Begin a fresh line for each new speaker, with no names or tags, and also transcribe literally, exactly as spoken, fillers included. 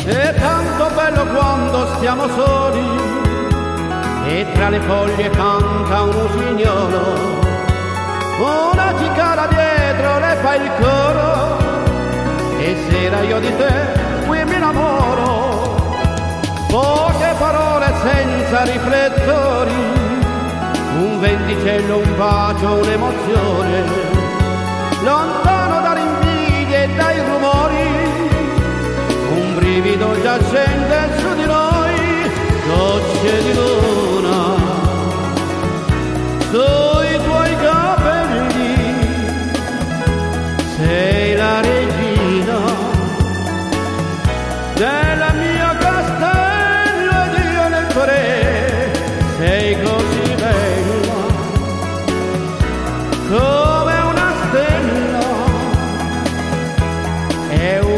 è tanto bello quando stiamo soli e tra le foglie canta un usignolo, una cicala dietro le fa il coro e sera io di te qui mi innamoro. Poche parole senza riflettori, un venticello, un bacio, un'emozione, lontano dall'invidia e dai rumori, un brivido già scende su di noi, gocce di luna sui tuoi capelli, sei la regina della mia castello ed io nel tuo re, sei così bella come una stella. È